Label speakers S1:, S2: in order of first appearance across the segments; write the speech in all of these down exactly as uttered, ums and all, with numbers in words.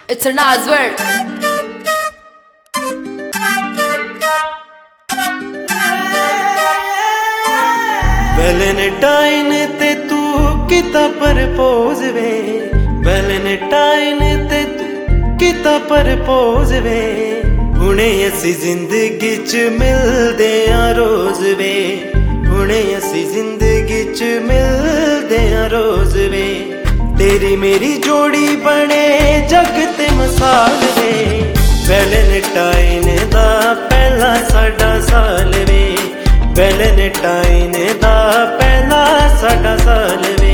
S1: It's a Nas word.
S2: Valentine ते तू किता प्रपोज वे, वैलेंटाइन ते तू किता प्रपोज वे। हुणे असी जिंदगी च मिलदे आ रोज वे, हुणे असी जिंदगी च मिलदे आ रोज वे। तेरी मेरी जोड़ी बने जग ते मिसाल वे, वैलेंटाइन दा पहला साडा साल वे, वैलेंटाइन दा पहला साडा साल वे।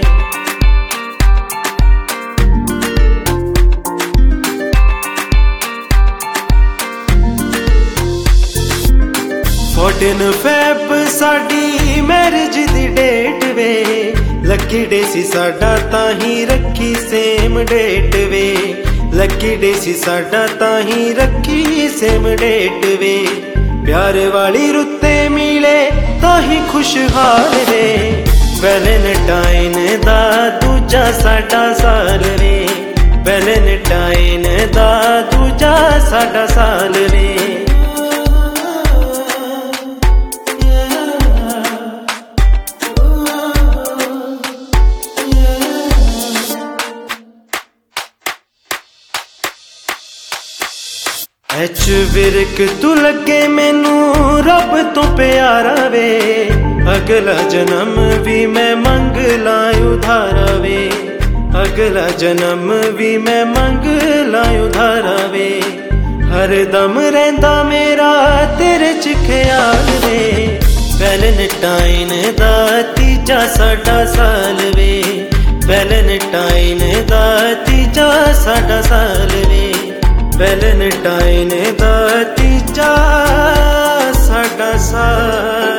S2: फोर्टीन फेब साडी मैरिज दी डेट वे, लकी डे सी साडा ताही रखी सेम डेट वे, लकी डे सी साडा ताही रखी सेम डेट वे। प्यार वाली रुत्ते मिले ताही खुशहाल वे, वैलेंटाइन दा दूजा साडा साल वे, वैलेंटाइन दा दूजा साडा साल वे। एच विरक तू लगे मैनू रब तो प्यारा वे, अगला जन्म भी मैं मंग ला उधारा वे, अगला जन्म भी मैं मंग ला उधारा वे। हर दम रहंदा मेरा तेरे च ख्याल वे, वैलेंटाइन दा तीजा साडा साल वे, वैलेंटाइन दा तीजा साडा साल वे, वैलेंटाइन दा तीजा साडा साल।